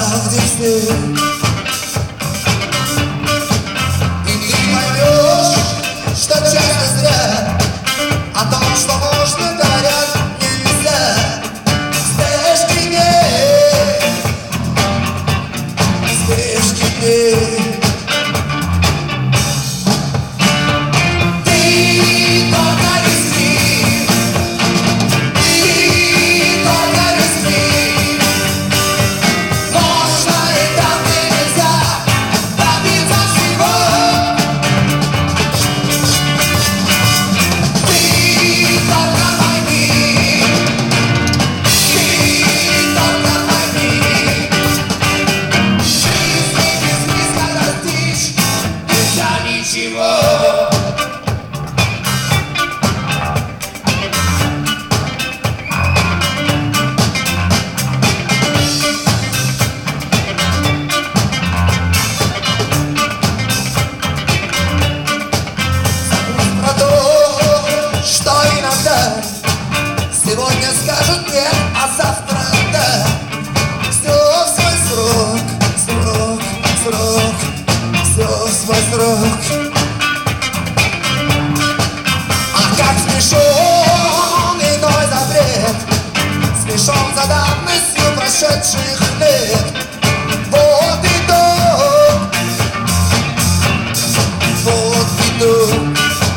правде все. И ты поймешь, что часто зря о том, что можно, говорят, нельзя. Спешки нет, спешки нет. Сегодня скажут нет, а завтра да. Все в свой срок, срок, срок, все в свой срок. А как смешон иной запрет, смешон за давностью прошедших лет. Вот итог, вот итог.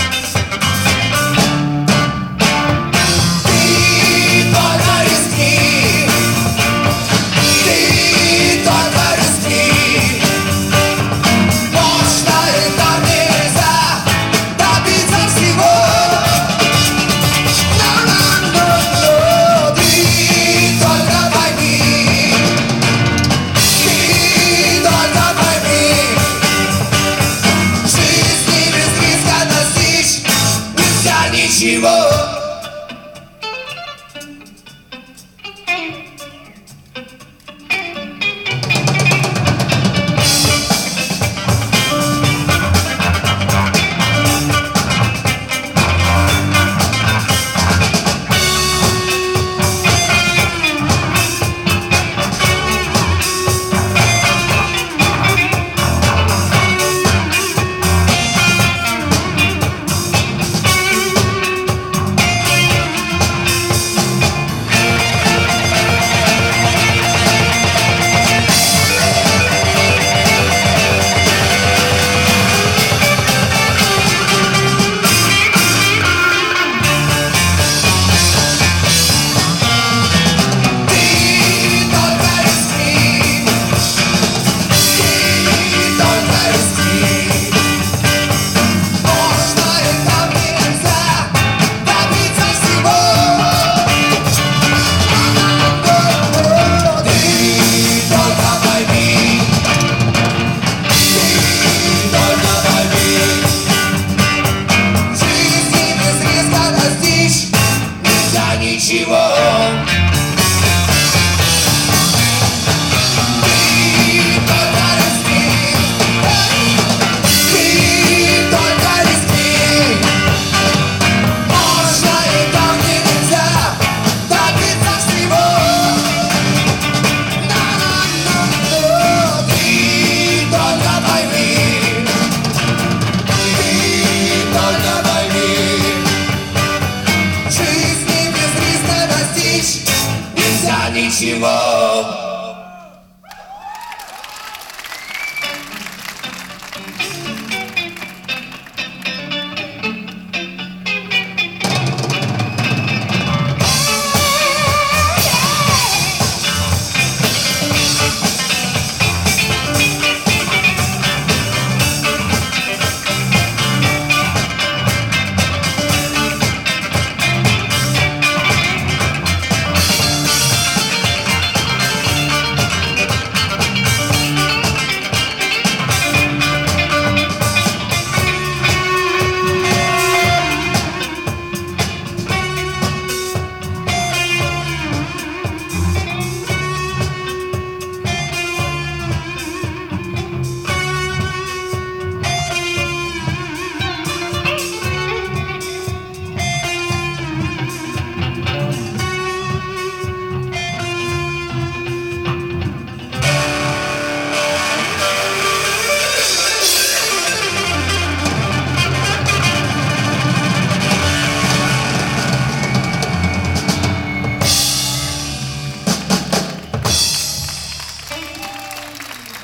Ничего. Ничего.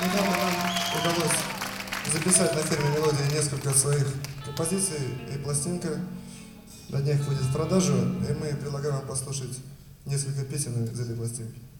Недавно нам удалось записать на фирме «Мелодия» несколько своих композиций, и пластинка на днях выйдет в продажу, и мы предлагаем вам послушать несколько песен из этой пластинки.